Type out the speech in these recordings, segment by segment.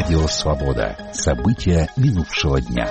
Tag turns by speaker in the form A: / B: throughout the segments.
A: Радио «Свобода». События минувшего дня.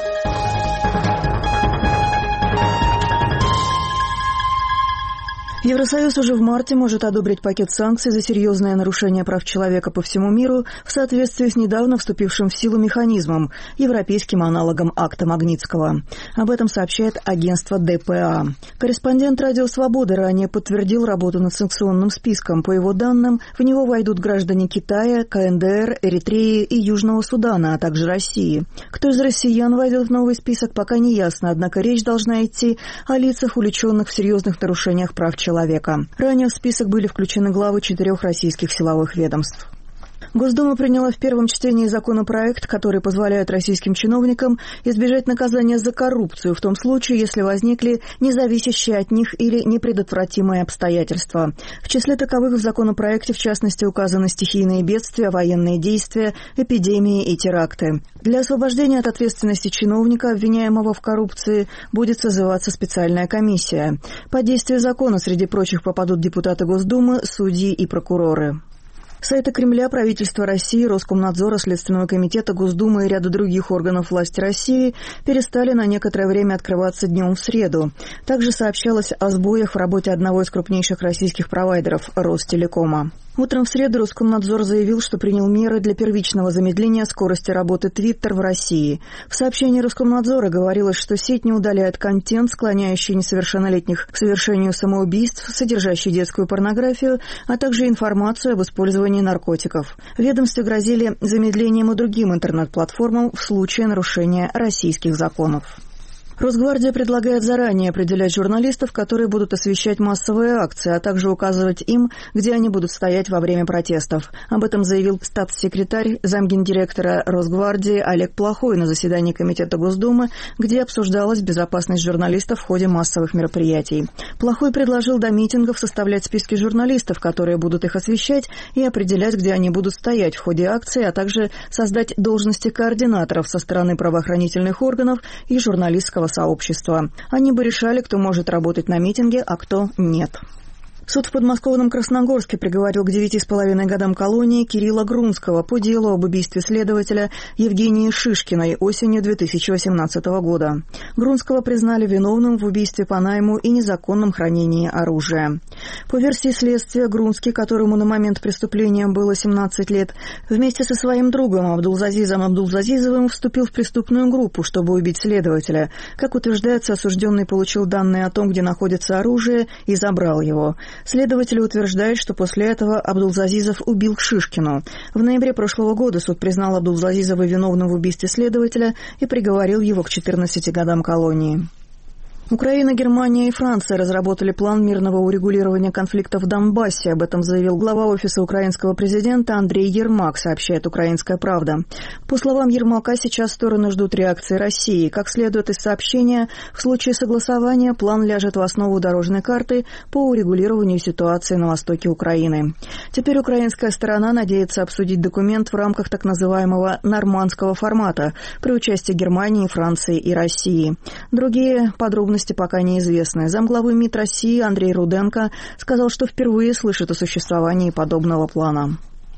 B: Евросоюз уже в марте может одобрить пакет санкций за серьезное нарушение прав человека по всему миру в соответствии с недавно вступившим в силу механизмом, европейским аналогом акта Магнитского. Об этом сообщает агентство ДПА. Корреспондент «Радио Свобода» ранее подтвердил работу над санкционным списком. По его данным, в него войдут граждане Китая, КНДР, Эритреи и Южного Судана, а также России. Кто из россиян войдет в новый список, пока не ясно, однако речь должна идти о лицах, увлеченных в серьезных нарушениях прав человека. Ранее в список были включены главы 4 российских силовых ведомств. Госдума приняла в первом чтении законопроект, который позволяет российским чиновникам избежать наказания за коррупцию в том случае, если возникли независящие от них или непредотвратимые обстоятельства. В числе таковых в законопроекте, в частности, указаны стихийные бедствия, военные действия, эпидемии и теракты. Для освобождения от ответственности чиновника, обвиняемого в коррупции, будет созываться специальная комиссия. Под действие закона, среди прочих, попадут депутаты Госдумы, судьи и прокуроры. Сайты Кремля, правительства России, Роскомнадзора, Следственного комитета, Госдумы и ряда других органов власти России перестали на некоторое время открываться днем в среду. Также сообщалось о сбоях в работе одного из крупнейших российских провайдеров – Ростелекома. Утром в среду Роскомнадзор заявил, что принял меры для первичного замедления скорости работы Twitter в России. В сообщении Роскомнадзора говорилось, что сеть не удаляет контент, склоняющий несовершеннолетних к совершению самоубийств, содержащий детскую порнографию, а также информацию об использовании наркотиков. В ведомстве грозили замедлением и другим интернет-платформам в случае нарушения российских законов. Росгвардия предлагает заранее определять журналистов, которые будут освещать массовые акции, а также указывать им, где они будут стоять во время протестов. Об этом заявил статс-секретарь, замгендиректора Росгвардии Олег Плохой на заседании Комитета Госдумы, где обсуждалась безопасность журналистов в ходе массовых мероприятий. Плохой предложил до митингов составлять списки журналистов, которые будут их освещать, и определять, где они будут стоять в ходе акции, а также создать должности координаторов со стороны правоохранительных органов и журналистского сообщества. Они бы решали, кто может работать на митинге, а кто нет. Суд в подмосковном Красногорске приговорил к 9,5 годам колонии Кирилла Грунского по делу об убийстве следователя Евгении Шишкиной осенью 2018 года. Грунского признали виновным в убийстве по найму и незаконном хранении оружия. По версии следствия, Грунский, которому на момент преступления было 17 лет, вместе со своим другом Абдулзазизом Абдулзазизовым вступил в преступную группу, чтобы убить следователя. Как утверждается, осужденный получил данные о том, где находится оружие, и забрал его. Следователи утверждают, что после этого Абдулзазизов убил Шишкину. В ноябре прошлого года суд признал Абдулзазизова виновным в убийстве следователя и приговорил его к 14 годам колонии. Украина, Германия и Франция разработали план мирного урегулирования конфликта в Донбассе. Об этом заявил глава офиса украинского президента Андрей Ермак, сообщает «Украинская правда». По словам Ермака, сейчас стороны ждут реакции России. Как следует из сообщения, в случае согласования план ляжет в основу дорожной карты по урегулированию ситуации на востоке Украины. Теперь украинская сторона надеется обсудить документ в рамках так называемого нормандского формата при участии Германии, Франции и России. Другие подробности пока неизвестны. Замглавы МИД России Андрей Руденко сказал, что впервые слышит о существовании подобного плана.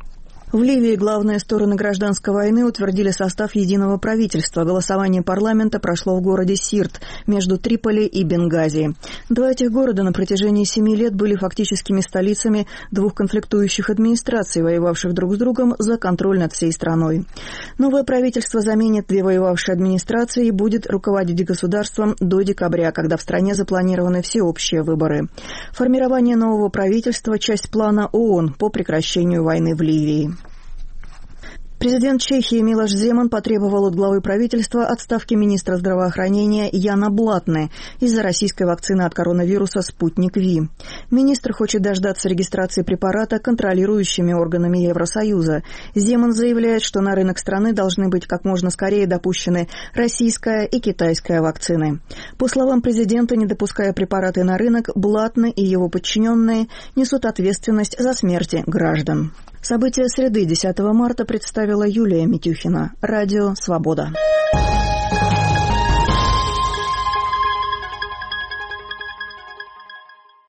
B: В Ливии главные стороны гражданской войны утвердили состав единого правительства. Голосование парламента прошло в городе Сирт между Триполи и Бенгази. Два этих города на протяжении 7 лет были фактическими столицами двух конфликтующих администраций, воевавших друг с другом за контроль над всей страной. Новое правительство заменит две воевавшие администрации и будет руководить государством до декабря, когда в стране запланированы всеобщие выборы. Формирование нового правительства – часть плана ООН по прекращению войны в Ливии. Президент Чехии Милош Земан потребовал от главы правительства отставки министра здравоохранения Яна Блатне из-за российской вакцины от коронавируса «Спутник Ви». Министр хочет дождаться регистрации препарата контролирующими органами Евросоюза. Земан заявляет, что на рынок страны должны быть как можно скорее допущены российская и китайская вакцины. По словам президента, не допуская препараты на рынок, Блатне и его подчиненные несут ответственность за смерти граждан. События среды 10 марта представила Юлия Митюхина. Радио «Свобода».